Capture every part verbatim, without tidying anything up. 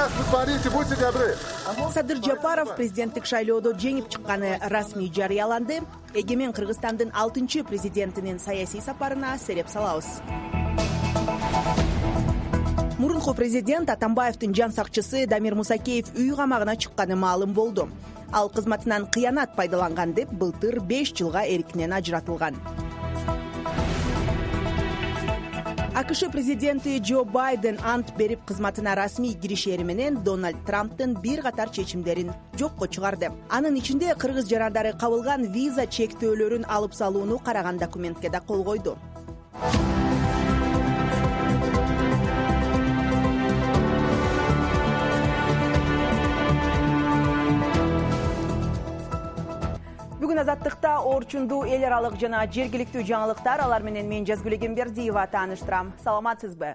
Садыр Жапаров президенттик шайлоодо жеңип чыкканы расмий жарыяланды. Эгемен Кыргызстандын алтынчы президентинин саясий сапарына сереп салабыз. Мурунку президент Атамбаевдин жан сакчысы Дамир Мусакеев үй камагына чыкканы маалым болду. Ал кызматынан кыянат пайдаланган деп былтыр беш жылга эркинен ажыратылган. АКШ президенти Джо Байден ант берип кызматына расмий киришери менен Дональд Трамптын бир катар чечимдерин жокко чыгарды. Анын ичинде кыргыз жарандары кабылган виза чектөөлөрүн алып салууну караган документке да кол койду. Бүгүн Азаттыкта орчундуу эл аралык жана жергиликтүү жаңылыктар, алар менен мен Жазгүл Эгембердиева тааныштырам. Саламатсызбы?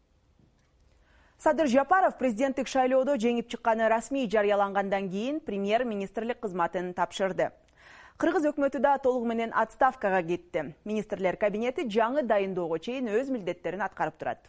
Садыр Жапаров президенттик шайлоодо жеңип чыкканы расмий жарыялангандан кийин премьер-министрлик кызматын тапшырды. Кыргыз өкмөтү да толугу менен отставкага кетти. Министрлер кабинети жаңы дайындоого чейин өз милдеттерин аткарып турат.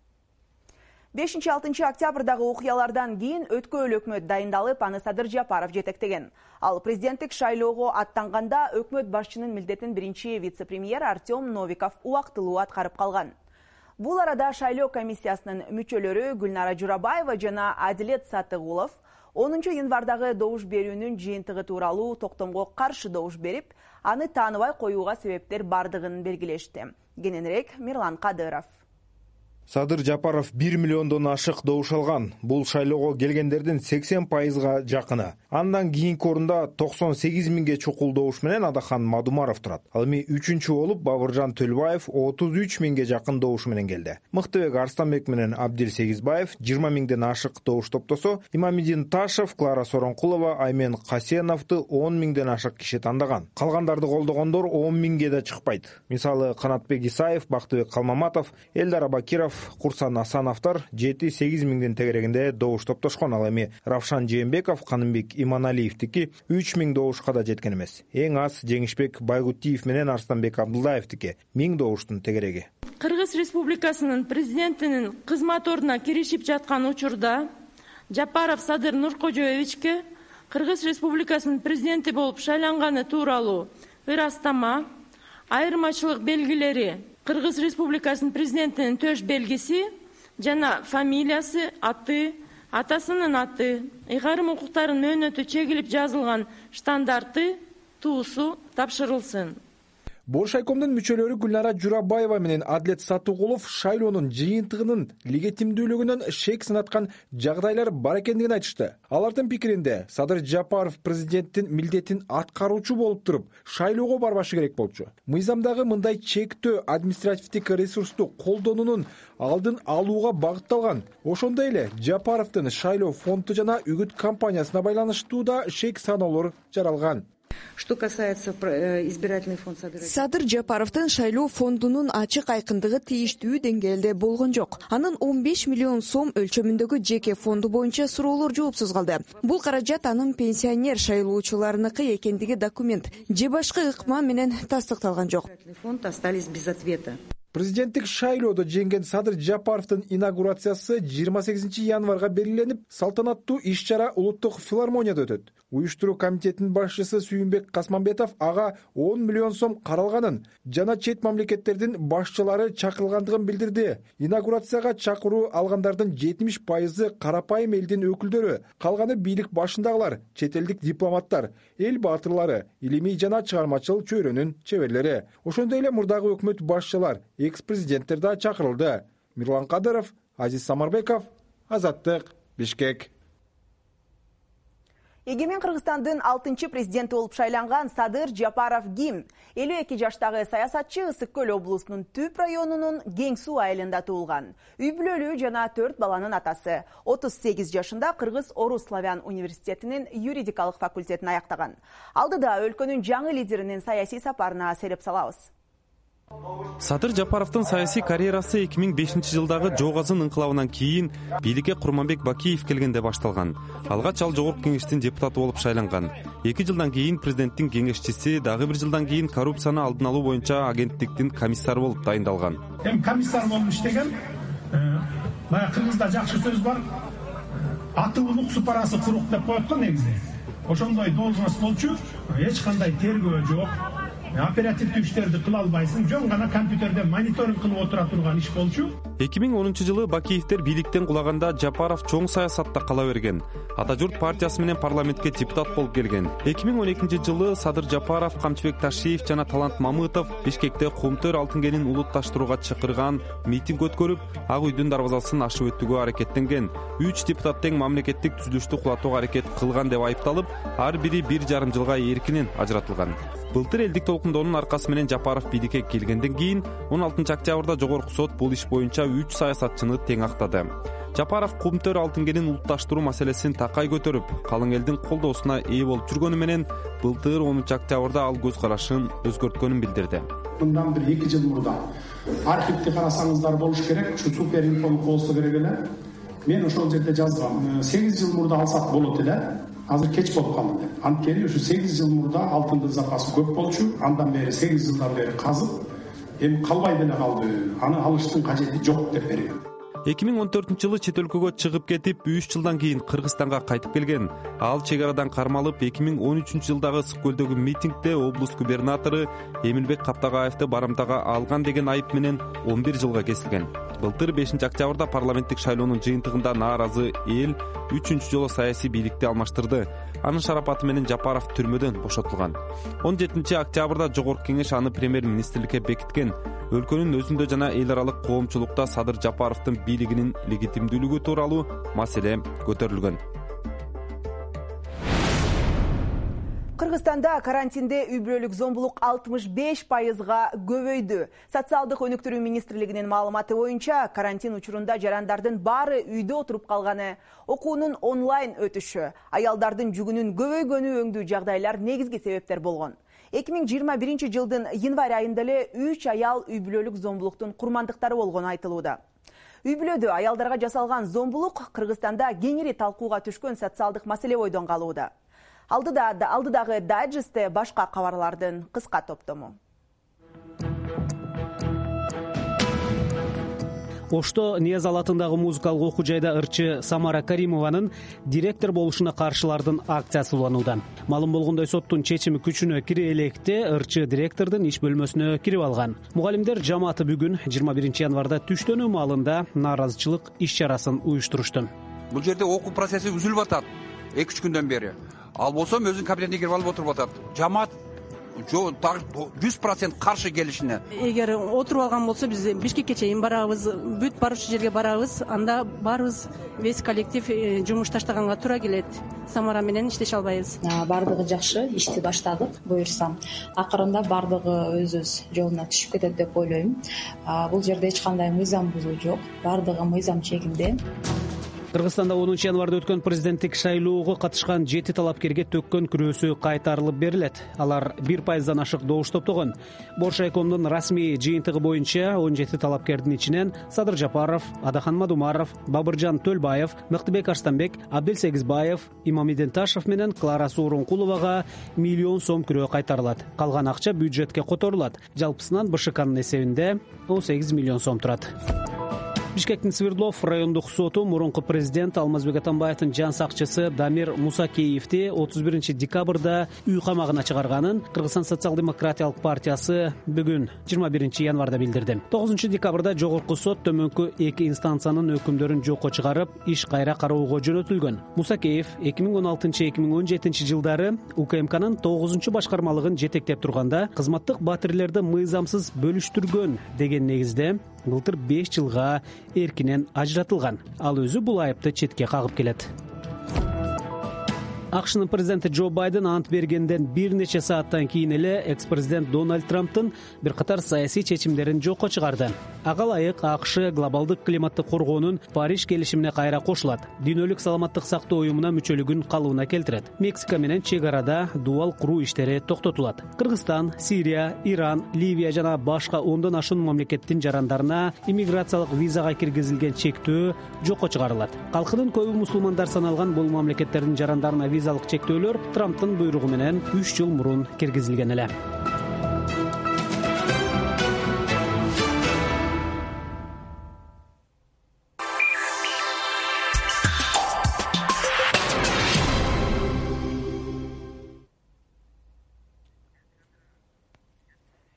бешинчи-алтынчы октябрдагы окуялардан кийин өткөөл өкмөт дайындалып, аны Садыр Жапаров жетектеген. Ал президенттик шайлоого аттанганда өкмөт башчынын милдетин биринчи вице-премьер Артем Новиков убактылуу аткарып калган. Бул арада шайлоо комиссиясынын мүчөлөрү Гүлнара Журабаева жана Адилет Сатыгулов онунчу январдагы добуш берүүнүн жыйынтыгы тууралуу токтомго каршы добуш берип, аны тааныбай коюуга себептер бардыгын белгилешти. Кененирээк Мирлан Кадыров. Садыр Жапаров бир миллиондон ашык добуш алган. Бул шайлоого келгендердин сексен пайызга жакыны. Андан кийинки орунда токсон сегиз миңге чукул добуш менен Адахан Мадумаров турат. Ал эми үчүнчү болуп Бабыржан Төлбаев отуз үч миңге жакын добуш менен келди. Мыктыбек Арстанбек менен Абдил Сегизбаев жыйырма миңден ашык добуш топтосо, Имамидин Ташев, Клара Соронкулова, Аймен Касеновду он миңден ашык киши тандаган. Калгандарды колдогондор он миңге да чыкпайт. Мисалы Канатбек Исаев, Бактыбек Калмаматов, Элдар Абакиров, Курсан Асановтар жети-сегиз миңдин тегерегинде добуш топтошкон. Ал эми Равшан Жээнбеков, Канымбек Иманалиевдики үч миң добушка да жеткен эмес. Эң аз Жеңишбек Байгутиев менен Арстанбек Абдулдаевдики миң добуштун тегереги. Кыргыз Республикасынын президентинин кызмат ордуна киришип жаткан учурда Жапаров Садыр Нуркожоевичке Кыргыз Республикасынын президенти болуп шайланганы тууралуу ырастама, айырмачылык белгилери, Кыргыз Республикасынын президентинин төш белгиси жана фамилиясы, аты, атасынын аты, ыйгарым укуктарынын мөөнөтү чегилип жазылган штандарты, туусу тапшырылсын. Боршайкомдун мүчөлөрү Гүлнара Журабаева менен Адилет Сатыгулов шайлоонун жыйынтыгынын легитимдүүлүгүнөн шек сынаткан жагдайлар бар экендигин айтышты. Алардын пикиринде Садыр Жапаров президенттин милдетин аткаруучу болуп туруп, шайлоого барбашы керек болчу. Мыйзамдагы мындай чектөө административдик ресурсту колдонуунун алдын алууга багытталган. Ошондой эле Жапаровдун шайлоо фонду жана үгүт кампаниясына байланыштуу да шек саноолор жаралган. Что касается избирательный фонд Садыр Садыр Жапаровдун шайлоо фондунун ачык айкындыгы тийиштүү деңгээлде болгон жок. Анын он беш миллион сом өлчөмүндөгү жеке фонду боюнча суроолор жоопсуз калды. Бул каражат анын пенсионер шайлоочуларыныкы экендиги документ же башка ыкма менен тастыкталган жок. Фонд остались без ответа. Президенттик шайлоодо жеңген Садыр Жапаровдун инаугурациясы жыйырма сегизинчи январга белгиленип, салтанаттуу иш-чара Улуттук филармонияда өтөт. Уюштуруу комитетинин башчысы Сүйүнбек Касманбетов ага он миллион сом каралганын жана чет мамлекеттердин башчылары чакырылгандыгын билдирди. Инаугурацияга чакыруу алгандардын жетимиш пайызы карапайым элдин өкүлдөрү, калганы бийлик башындагылар, чет элдик дипломаттар, эл баатырлары, илимий жана чыгармачыл чөйрөнүн чеберлери. Ошондой эле мурдагы өкмөт башчылар, экс-президенттер да чакырылды. Мирлан Кадыров, Азиз Самарбеков, Азаттык, Бишкек. Эгемен Кыргызстандын алтынчы президенти болуп шайланган Садыр Жапаров ким? элүү эки жаштагы саясатчы Ысык Көл облусунун Түп районунун Кең Суу айылында туулган. Үй бүлөлүү жана төрт баланын атасы. отуз сегиз жашында Кыргыз Орус Славян университетинин юридикалык факультетин аяктаган. Алдыда өлкөнүн жаңы лидеринин саясий сапарына сереп салабыз. Садыр Жапаровдун саясий карьерасы эки миң бешинчи жылдагы Жоогазын инкылабынан кийин бийликке Курманбек Бакиев келгенде башталган. Алгач ал Жогорку кеңештин депутаты болуп шайланган. эки жылдан кийин президенттин кеңешчиси, дагы бир жылдан кийин коррупцияны алдын алуу боюнча агенттиктин комиссары болуп дайындалган. Эми комиссар болуп иштеген, баягы кыргызда жакшы сөз бар. атыулук су парасы курук деп коет го негизи. Ошондой должность болчу, эч кандай тергөө жок. Оперативдүү иштерди кыла албайсың, жөн гана компьютерде мониторинг кылып отура турган иш болчу. эки миң онунчу жылы Бакиевдер бийликтен кулаганда Жапаров чоң саясатта кала берген. Ата журт партиясы менен парламентке депутат болуп келген. эки миң он экинчи жылы Садыр Жапаров, Камчыбек Ташиев жана Талант Мамытов Бишкекте Кумтөр алтын кенин улутташтырууга чакырган митинг өткөрүп, Ак үйдүн дарбазасын ашып өтүүгө аракеттенген. үч депутат тең мамлекеттик түзүлүштү кулатууга аракет кылган деп айыпталып, ар бири бир жарым жылга эркинен ажыратылган. Былтыр элдик толкундоонун аркасы менен Жапаров бийликке келгенден кийин он алтынчы октябрда Жогорку сот бул иш боюнча үч саясатчыны тең актады. Жапаров Кумтөр алтын кенин улутташтыруу маселесин такай көтөрүп, калың элдин колдоосуна ээ болуп жүргөнү менен былтыр онунчу октябрда ал көз карашын өзгөрткөнүн билдирди. Мындан бир эки жыл мурда архивди карасаңыздар болуш керек, ушу супер инфону болсо керек эле. Мен ошол жерде жазгам. сегиз жыл мурда алсак болот эле. Азыр кеч болуп калды деп. Анткени ушу сегиз жыл мурда алтындын запасы көп болчу. Андан бери сегиз жылдан бери казып, эми калбай деле калды. Аны алыштын кажети жок деп берген. эки миң он төртүнчү жылы чет өлкөгө чыгып кетип, үч жылдан кийин Кыргызстанга кайтып келген. Ал чек арадан кармалып, эки миң он үчүнчү жылдагы Ысык көлдөгү митингде облус губернатору Эмилбек Каптагаевди барымтага алган деген айып менен он бир жылга кесилген. Былтыр бешинчи октябрда парламенттик шайлоонун жыйынтыгында нааразы эл үчүнчү жолу саясий бийликти алмаштырды. Анын шарапаты менен Жапаров түрмөдөн бошотулган. он жетинчи октябрда Жогорку кеңеш аны премьер-министрликке бекиткен. Өлкөнүн өзүндө жана эл аралык коомчулукта Садыр Жапаровдун бийлигинин легитимдүүлүгү тууралуу маселе көтөрүлгөн. Кыргызстанда карантинде үй-бүлөлүк зомбулук алтымыш беш пайызга көбөйдү. Социалдык өнүктүрүү министрлигинин маалыматы боюнча, карантин учурунда жарандардын баары үйдө отуруп калганы, окуунун онлайн өтүшү, аялдардын жүгүнүн көбөйгөнү өңдүү жагдайлар негизги себептер болгон. эки миң жыйырма биринчи жылдын январь айында эле үч аял үй-бүлөлүк зомбулуктун курмандыктары болгону айтылууда. Үй-бүлөдө аялдарга жасалган зомбулук Кыргызстанда кеңири талкууга түшкөн социалдык маселе бойдон калууда. Алдыдагы дайджестте башка кабарлардын кыска топтому. Ошто Ниязал атындагы музыкалык окуу жайда ырчы Самара Каримованын директор болушуна каршылардын акциясы уланууда. Маалым болгондой, соттун чечими күчүнө кире электе ырчы директордун иш бөлмөсүнө кирип алган. Мугалимдер жамааты бүгүн жыйырма биринчи январда түштөнүү маалында нааразычылык иш чарасын уюштурушту. Бул жерде окуу процесси үзүлүп атат эки үч күндөн бери. Ал болсо өзүнүн кабинетине кирип алып отуруп атат. Жамаат жүз процент каршы келишине. Эгер отуруп алган болсо биз Бишкекке чейин барабыз, бүт баруучу жерге барабыз, анда барыбыз весь коллектив жумуш таштаганга туура келет. Самара менен иштеше албайбыз. Бардыгы жакшы, ишти баштадык, буюрса. Акырында бардыгы өз-өз жолуна түшүп кетет деп ойлойм. Бул жерде эч кандай мыйзам бузуу жок. Бардыгы мыйзам чегинде. Кыргызстанда онунчу январда өткөн президенттик шайлоого катышкан жети талапкерге төккөн күрөөсү кайтарылып берилет. Алар бир пайыздан ашык добуш топтогон. Боршайкомдун расмий жыйынтыгы боюнча он жети талапкердин ичинен Садыр Жапаров, Адахан Мадумаров, Бабыржан Төлбаев, Мыктыбек Арстанбек, Абдел Сегизбаев, Имамиден Ташев менен Клара Сооронкуловага миллион сом күрөө кайтарылат. Калган акча бюджетке которулат. Жалпысынан БШКнын эсебинде он сегиз миллион сом турат. Бишкектин Свердлов райондук соту мурунку президент Алмазбек Атамбаевдин жан сакчысы Дамир Мусакеевди отуз биринчи декабрда үй камагына чыгарганын Кыргызстан социал-демократиялык партиясы бүгүн жыйырма биринчи январда билдирди. тогузунчу декабрда жогорку сот төмөнкү эки инстанциянын өкүмдөрүн жокко чыгарып, иш кайра кароого жөнөтүлгөн. Мусакеев эки миң он алтынчы эки миң он жетинчи жылдары УКМКнын тогузунчу башкармалыгын жетектеп турганда кызматтык батирлерди мыйзамсыз бөлүштүргөн деген негизде былтыр беш жылга эркинен ажыратылган. Ал өзү бул айыпты четке кагып келет. АКШнын президенти Джо Байден ант бергенден бир нече сааттан кийин эле экс-президент Дональд Трамптын бир катар саясий чечимдерин жокко чыгарды. Ага ылайык АКШ глобалдык климатты коргоонун Париж келишимине кайра кошулат. Дүйнөлүк саламаттык сактоо уюмуна мүчөлүгүн калыбына келтирет. Мексика менен чек арада дуал куруу иштери токтотулат. Кыргызстан, Сирия, Иран, Ливия жана башка ондон ашуун мамлекеттин жарандарына иммиграциялык визага киргизилген чектөө жокко чыгарылат. Калкынын көбү мусулмандар саналган бул мамлекеттердин жарандарына визалык чектөөлөр Трамптын буйругу менен үч жыл мурун киргизилген эле.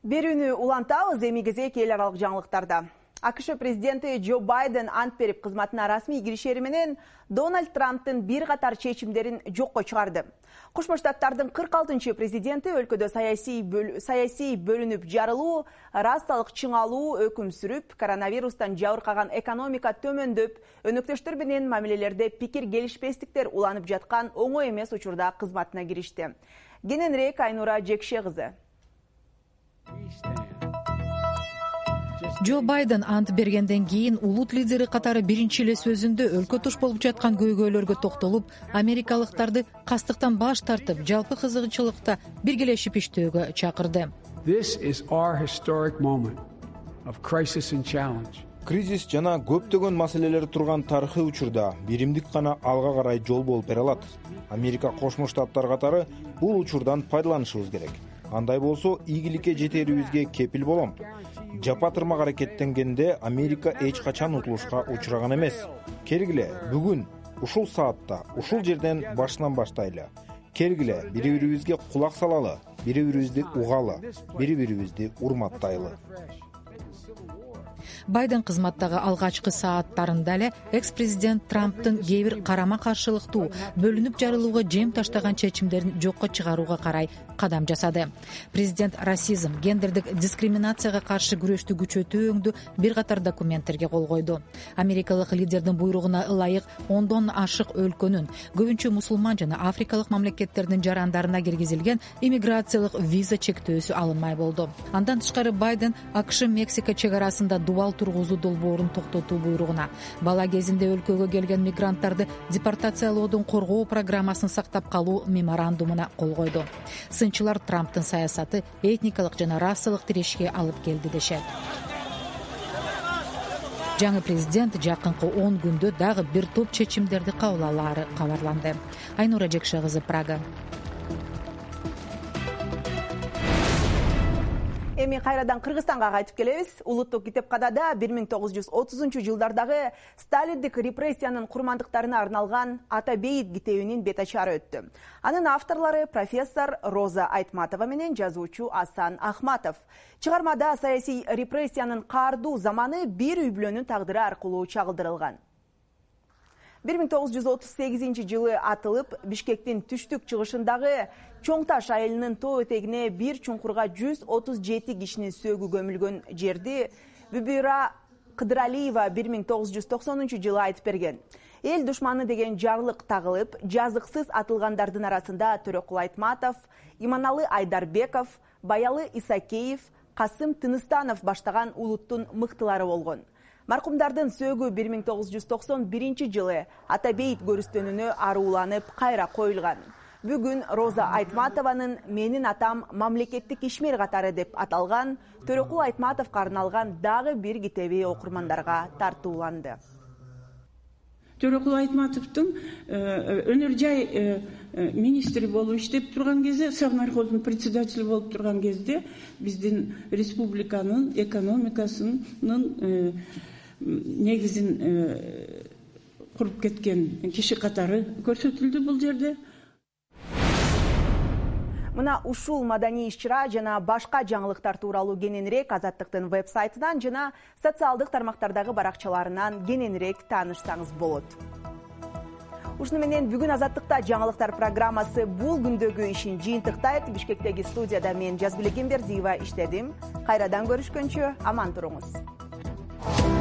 Берүүнү улантабыз, эми кезек эл аралык жаңылыктарда. АКШ президенти Джо Байден ант берип кызматына расмий киришери менен Дональд Трамптын бир катар чечимдерин жокко чыгарды. Кошмо Штаттардын кырк алтынчы президенти өлкөдө саясий бөл... саясий бөлүнүп жарылуу, расалык чыңалуу өкүм сүрүп, коронавирустан жабыркаган экономика төмөндөп, өнөктөштөр менен мамилелерде пикир келишпестиктер уланып жаткан оңой эмес учурда кызматына киришти. Кененирээк Айнура Жекше кызы. Джо Байден ант бергенден кийин улут лидери катары биринчи эле сөзүндө өлкө туш болуп жаткан көйгөйлөргө токтолуп, америкалыктарды кастыктан баш тартып, жалпы кызыгынчылыкта биргелешип иштөөгө чакырды. This is our historic moment of crisis and challenge. Кризис жана көптөгөн маселелер турган тарыхый учурда биримдик гана алга карай жол болуп бере алат. Америка Кошмо Штаттар катары бул учурдан пайдаланышыбыз керек. Андай болсо ийгиликке жетерибизге кепил болом. Жапатырмак аракеттенгенде Америка эч качан утулушка учураган эмес. Келгиле, бүгүн ушул саатта, ушул жерден башынан баштайлы. Келгиле, бири-бирибизге кулак салалы, бири-бирибизди угалы, бири-бирибизди урматтайлы. Байден кызматтагы алгачкы сааттарында эле экс-президент Трамптын кээ бир карама каршылыктуу, бөлүнүп жарылууга жем таштаган чечимдерин жокко чыгарууга карай кадам жасады. Президент расизм, гендердик дискриминацияга каршы күрөштү күчөтүүңдү бир катар документтерге кол койду. Америкалык лидердин буйругуна ылайык ондон ашык өлкөнүн, көбүнчө мусулман жана африкалык мамлекеттердин жарандарына киргизилген иммиграциялык виза чектөөсү алынмай болду. Андан тышкары Байден АКШ Мексика чек арасында дубал тургузуу долбоорун токтотуу буйругуна, бала кезинде өлкөгө келген мигранттарды депортациялоодун коргоо программасын сактап калуу меморандумуна кол койду. Сынчылар Трамптын саясаты этникалык жана расалык тирешке алып келди дешет. Жаңы президент жакынкы он күндө дагы бир топ чечимдерди кабыл алаары кабарланды. Айнура Жекше кызы, Прага. Эми кайрадан Кыргызстанга кайтып келебиз. Улуттук китепканада бир миң тогуз жүз отузунчу жылдардагы сталиндик репрессиянын курмандыктарына арналган Ата бейит китебинин бет ачары өттү. Анын авторлору профессор Роза Айтматова менен жазуучу Асан Ахматов. Чыгармада саясий репрессиянын каардуу заманы бир үй бүлөнүн тагдыры аркылуу чагылдырылган. бир миң тогуз жүз отуз сегизинчи жылы атылып, Бишкектин түштүк чыгышындагы Чоң Таш айылынын тоо этегине бир чуңкурга жүз отуз жети кишинин сөөгү көмүлгөн жерди Бүбүра Кыдыралиева бир миң тогуз жүз токсонунчу жылы айтып берген. Эл душманы деген жарлык тагылып, жазыксыз атылгандардын арасында Төрөкул Айтматов, Иманалы Айдарбеков, Баялы Исакеев, Касым Тыныстанов баштаган улуттун мыктылары болгон. Маркумдардын сөөгү бир миң тогуз жүз токсон биринчи жылы Ата бейит көрүстөнүнө арууланып кайра коюлган. Бүгүн Роза Айтматованын «Менин атам мамлекеттик ишмер катары» деп аталган Төрөкул Айтматовго арналган дагы бир китеби окурмандарга тартууланды. Төрөкул Айтматовдун өнөр жай министри болуп иштеп турган кезде, Сагнархоздун председатели болуп турган кезде биздин республиканын экономикасынын негизин куруп кеткен киши катары көрсөтүлдү бул жерде. Мына ушул маданий иш-чара жана башка жаңылыктар тууралуу кененирээк Азаттыктын веб-сайтынан жана социалдык тармактардагы баракчаларынан кененирээк таанышсаңыз болот. Ушуну менен бүгүн Азаттыкта жаңылыктар программасы бул күндөгү ишин жыйынтыктайт. Бишкектеги студияда мен Жазгүл Экембердиева иштедим. Кайрадан көрүшкөнчө аман туруңуз.